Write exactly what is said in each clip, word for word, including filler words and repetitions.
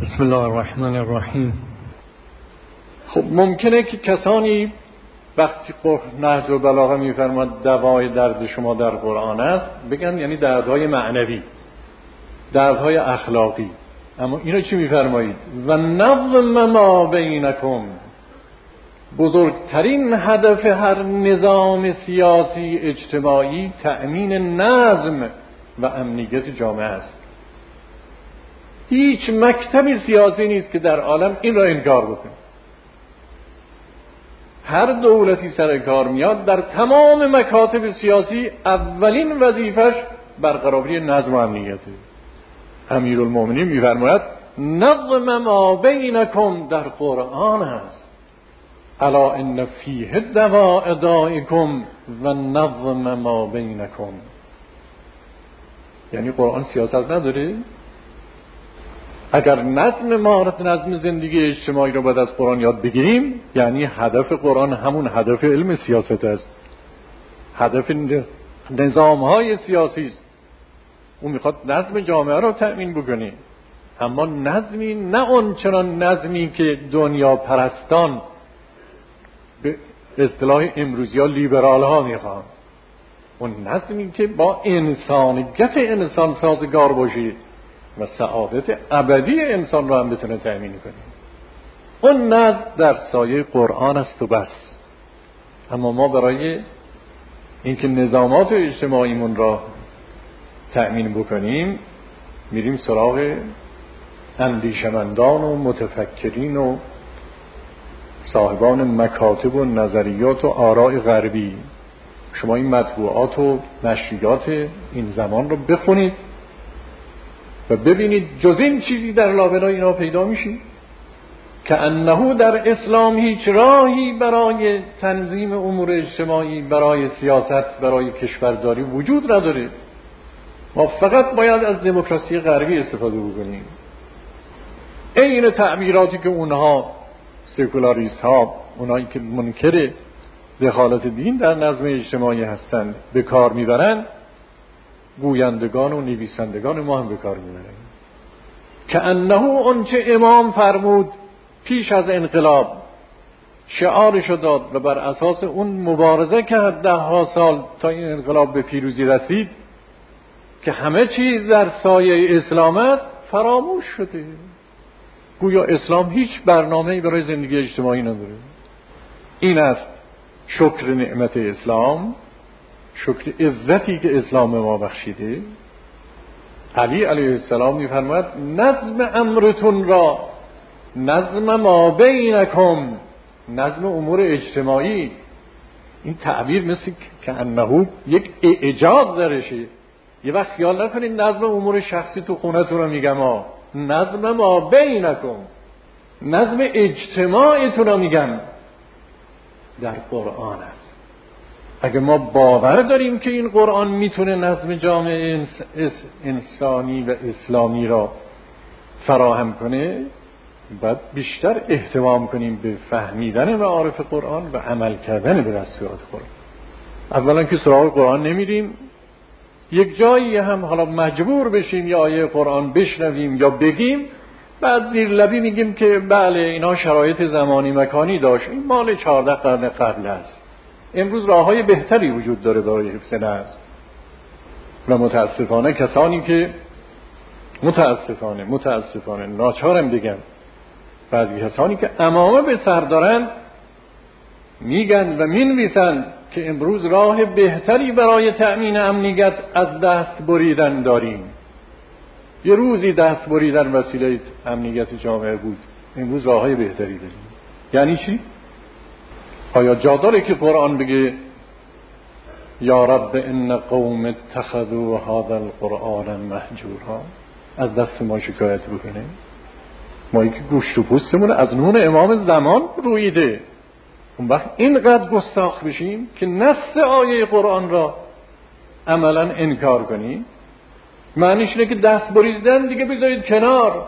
بسم الله الرحمن الرحیم. خب ممکنه که کسانی وقتی نهج البلاغه میفرماد دوای درد شما در قرآن است بگن یعنی دردهای معنوی، دردهای اخلاقی. اما اینو چی میفرمایید؟ و نظم ما بینکم، بزرگترین هدف هر نظام سیاسی اجتماعی تأمین نظم و امنیت جامعه است. هیچ مکتب سیاسی نیست که در عالم این را انکار بکنه. هر دولتی سر کار میاد در تمام مکاتب سیاسی اولین وظیفش برقراری نظم و امنیته. امیرالمومنین میفرماید نظم ما بینکم در قرآن است، الا ان فیه دواء دائکم و نظم ما بینکم. یعنی قرآن سیاست نداره؟ اگر نظم ما نظم زندگی اجتماعی رو باید از قرآن یاد بگیریم، یعنی هدف قرآن همون هدف علم سیاست است، هدف نظام های سیاسی است. اون میخواد نظم جامعه رو تأمین بکنه، اما نظمی نه اون چنان نظمی که دنیا پرستان به اصطلاح امروزی ها لیبرال ها میخوان، اون نظمی که با انسانیت انسان سازگار باشه و سعادت ابدی انسان رو هم بتونه تأمین کنه. اون نظم در سایه قرآن است و بس. اما ما برای اینکه نظامات اجتماعیمون را تأمین بکنیم میریم سراغ اندیشمندان و متفکرین و صاحبان مکاتب و نظریات و آراء غربی. شما این مطبوعات و نشریات این زمان رو بخونید و ببینید جز این چیزی در لابلای اینا پیدا میشه که انه در اسلام هیچ راهی برای تنظیم امور اجتماعی، برای سیاست، برای کشورداری وجود نداره. ما فقط باید از دموکراسی غربی استفاده بکنیم. این تعبیراتی که اونها سکولاریست ها، اونایی که منکر دخالت دین در نظم اجتماعی هستند به کار میبرند، گویندگان و نویسندگان ما هم به کار میبرند. که انه آنچه امام فرمود پیش از انقلاب شعارشو داد و بر اساس اون مبارزه کرد ده ها سال تا این انقلاب به پیروزی رسید که همه چیز در سایه اسلام است، فراموش شده. گویا اسلام هیچ برنامه‌ای برای زندگی اجتماعی نداره. این است شکر نعمت اسلام، شکر عزتی که اسلام ما بخشیده. علی علیه السلام می‌فرماید نظم امرتون را نظم ما بینکم، نظم امور اجتماعی. این تعبیر مثل که انه یک اعجاز درشه. یه وقت خیال نکنید نظم امور شخصی تو خونتون رو میگم ها، نظم ما بینکم، نظم اجتماعیتون رو میگم در قرآن است. اگه ما باور داریم که این قرآن میتونه نظم جامعه انسانی و اسلامی را فراهم کنه، باید بیشتر اهتمام کنیم به فهمیدن معارف قرآن و عمل کردن به دستورات قرآن. اولا که سراغ قرآن نمیریم، یک جایی هم حالا مجبور بشیم یا آیه قرآن بشنویم یا بگیم، بعد زیر لبی میگیم که بله اینا شرایط زمانی مکانی داشت، این مال چهارده قرن قبل است. امروز راههای بهتری وجود داره برای حفظ نظم. و متاسفانه کسانی که متاسفانه متاسفانه ناچارم بگم، بعضی کسانی که عمامه به سر دارن میگن و مینویسن که امروز راه بهتری برای تأمین امنیت از دست بریدن داریم. یه روزی دست بریدن وسیله امنیت جامعه بود، امروز راههای بهتری داریم. یعنی چی؟ آیا جا داره که قرآن بگه یا رب ان قوم اتخذوا هذا القرآن مهجورا، از دست ما شکایت بکنه؟ ما که گوشت و پوستمون از نون امام زمان رویده، اون وقت اینقدر گستاخ بشیم که نص آیه قرآن را عملا انکار کنیم؟ معنیش اینه که دست بریدن دیگه بذارید کنار،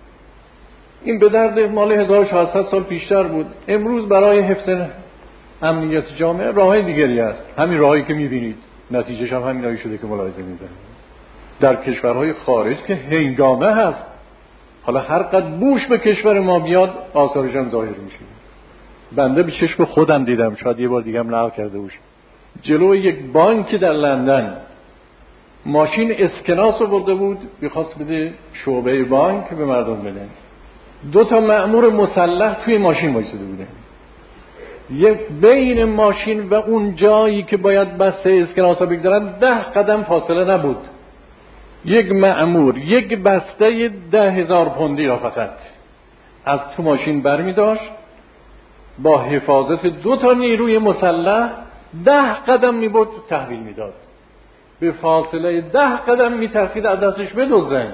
این به درد مال هزار و ششصد سال پیشتر بود. امروز برای حفظ امنیت جامعه راههای دیگری است، همین راهی که میبینید نتیجهش هم همینایی شده که ملاحظه می‌کنید. در کشورهای خارج که هنگامه هست، حالا هر قدر بوش به کشور ما بیاد آثارش هم ظاهر میشه. بنده به چشم خودم دیدم، شاید یه بار دیگه هم نقل کرده باشم، جلوی یک بانک در لندن ماشین اسکناس رو برده بود، می‌خواست بده شعبه بانک به مردم بده. دو تا مأمور مسلح توی ماشین وایساده بودن. یک بین ماشین و اون جایی که باید بسته اسکناس رو بگذارن ده قدم فاصله نبود. یک مأمور یک بسته ده هزار پوندی را فقط از تو ماشین برمی داشت، با حفاظت دو تا نیروی مسلح ده قدم می برد تحویل می داد. به فاصله ده قدم می ترسید از دستش بدزدن.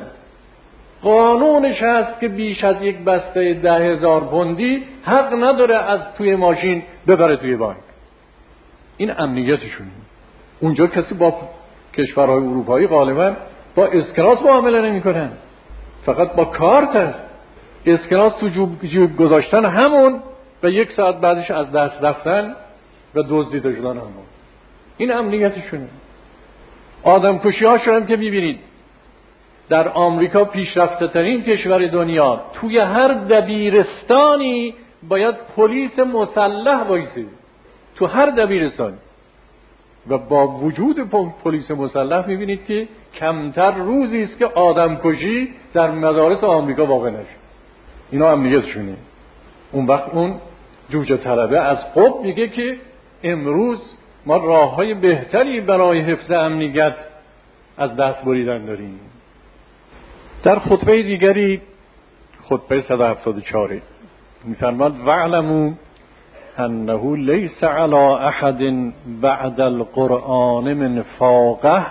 قانونش هست که بیش از یک بسته ده هزار پوندی حق نداره از توی ماشین ببره توی بانک. این امنیتشونه. اونجا کسی با کشورهای اروپایی غالبا با اسکناس معامله نمی کنن، فقط با کارت هست. اسکناس تو جوب, جوب گذاشتن همون و یک ساعت بعدش از دست رفتن و دزدیده شدن همون. این امنیتشونه. آدم کشی ها شدن که میبینید در آمریکا پیشرفته ترین کشور دنیا، توی هر دبیرستانی باید پلیس مسلح وایسه، تو هر دبیرستانی. و با وجود پلیس مسلح میبینید که کمتر روزی است که آدم کشی در مدارس آمریکا واقع نشه. اینا امنیتشونه. اون وقت اون جوجه طلبه از قب میگه که امروز ما راههای بهتری برای حفظ امنیت از دست بریدن داریم. در خطبه دیگری، خطبه صد و هفتاد و چهار، میفرماد وَاعْلَمُوا أنه ليس على أحد بعد القرآن من فاقه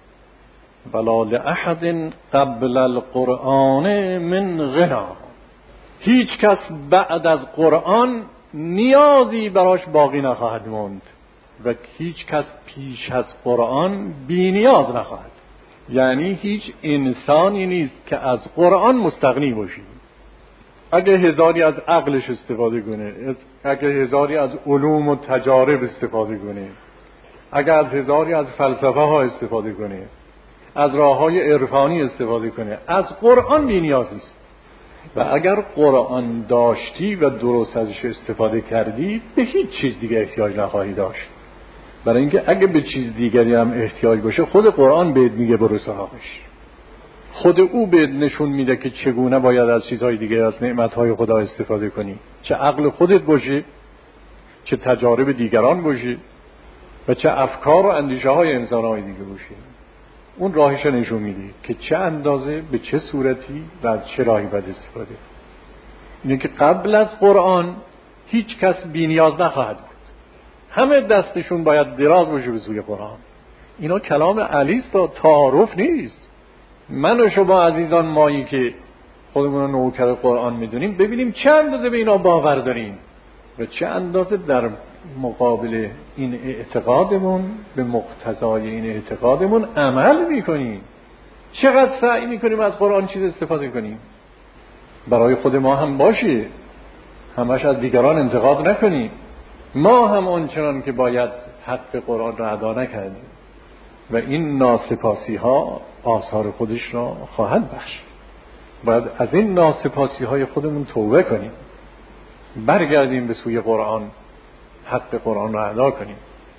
ولا لأحد قبل القرآن من غنا. هیچ کس بعد از قرآن نیازی براش باقی نخواهد ماند و هیچ کس پیش از قرآن بی نیاز نخواهد. یعنی هیچ انسانی نیست که از قرآن مستغنی باشه. اگه هزاری از عقلش استفاده کنه، اگه هزاری از علوم و تجارب استفاده کنه، اگه از هزاری از فلسفه ها استفاده کنه، از راه های عرفانی استفاده کنه، از قرآن بی نیاز نیست. و اگر قرآن داشتی و درست ازش استفاده کردی، به هیچ چیز دیگه احتیاج نخواهی داشت. برای اینکه اگه به چیز دیگری هم احتیاج باشه، خود قرآن بهت میگه برو سراغش. خود او بهت نشون میده که چگونه باید از چیزهای دیگه، از نعمتهای خدا استفاده کنی. چه عقل خودت باشه، چه تجارب دیگران باشه و چه افکار و اندیشه های انسانهای دیگه باشه. اون راهش نشون میده که چه اندازه، به چه صورتی و از چه راهی باید استفاده. اینه که قبل از قرآن هیچ کس بی نیاز نخواهد بود. همه دستشون باید دراز باشه به سوی قرآن. اینا کلام علی است و تعارف نیست. من و شما عزیزان، مایی که خودمون رو نوکر قرآن میدونیم، ببینیم چه اندازه به اینا باور داریم و چه اندازه در مقابل این اعتقادمون، به مقتضای این اعتقادمون عمل میکنیم. چقدر سعی میکنیم از قرآن چیز استفاده کنیم. برای خود ما هم باشه، همش از دیگران انتقاد نکنیم. ما هم آنچنان که باید حق قرآن را ادا نکردیم و این ناسپاسی ها آثار خودش را خواهد بخش. باید از این ناسپاسی های خودمون توبه کنیم، برگردیم به سوی قرآن، حق قرآن را ادا کنیم.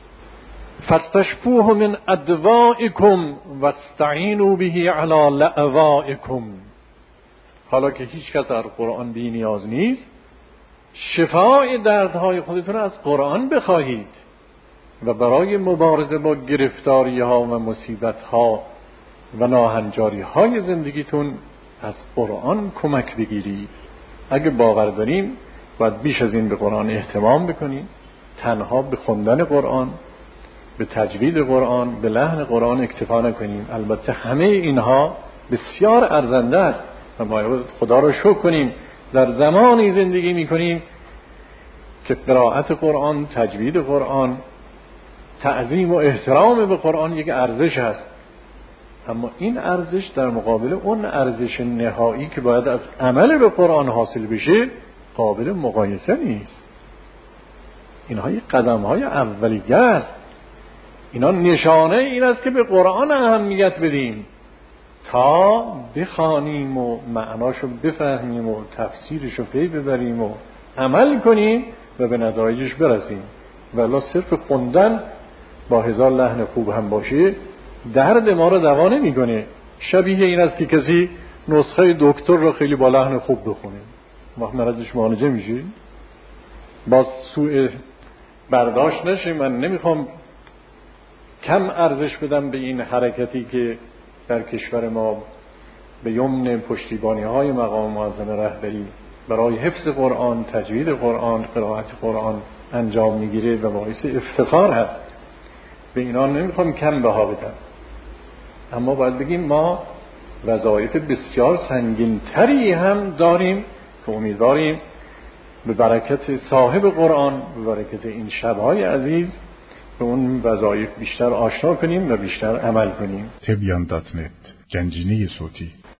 فاستشفوه من ادوائکم واستعینوا به علی لأوائکم. حالا که هیچ کس از قرآن بی نیاز نیست، شفای دردهای خودتون از قرآن بخواهید و برای مبارزه با گرفتاری ها و مصیبت ها و ناهنجاری های زندگیتون از قرآن کمک بگیرید. اگه باور داریم باید بیش از این به قرآن اهتمام بکنیم. تنها به خوندن قرآن، به تجوید قرآن، به لحن قرآن اکتفا نکنیم. البته همه اینها بسیار ارزنده است و باید خدا رو شکر کنیم در زمانی زندگی میکنیم که قرائت قرآن، تجوید قرآن، تعظیم و احترام به قرآن یک ارزش است. اما این ارزش در مقابل اون ارزش نهایی که باید از عمل به قرآن حاصل بشه قابل مقایسه نیست. اینها یک قدم های اولیه است. اینا نشانه این است که به قرآن اهمیت بدیم تا بخوانیم و معناشو بفهمیم و تفسیرشو پی ببریم و عمل کنیم و به نتایجش برسیم. ولی صرف خوندن با هزار لحن خوب هم باشه درد ما رو دوا نمی‌کنه. شبیه این است که کسی نسخه دکتر رو خیلی با لحن خوب بخونه، وقت مرضش معالجه میشه. باز سوء برداشت نشه، من نمیخوام کم ارزش بدم به این حرکتی که در کشور ما به یمن پشتیبانی های مقام معظم رهبری برای حفظ قرآن، تجوید قرآن، قرائت قرآن انجام میگیره و باعث افتخار هست. به اینا نمیخوام کم بها بدم، اما باید بگیم ما وظایف بسیار سنگین تری هم داریم که امیدواریم به برکت صاحب قرآن، به برکت این شب‌های عزیز به اون وظایف بیشتر آشنا کنیم و بیشتر عمل کنیم. تبیان دات نت، گنجینه صوتی.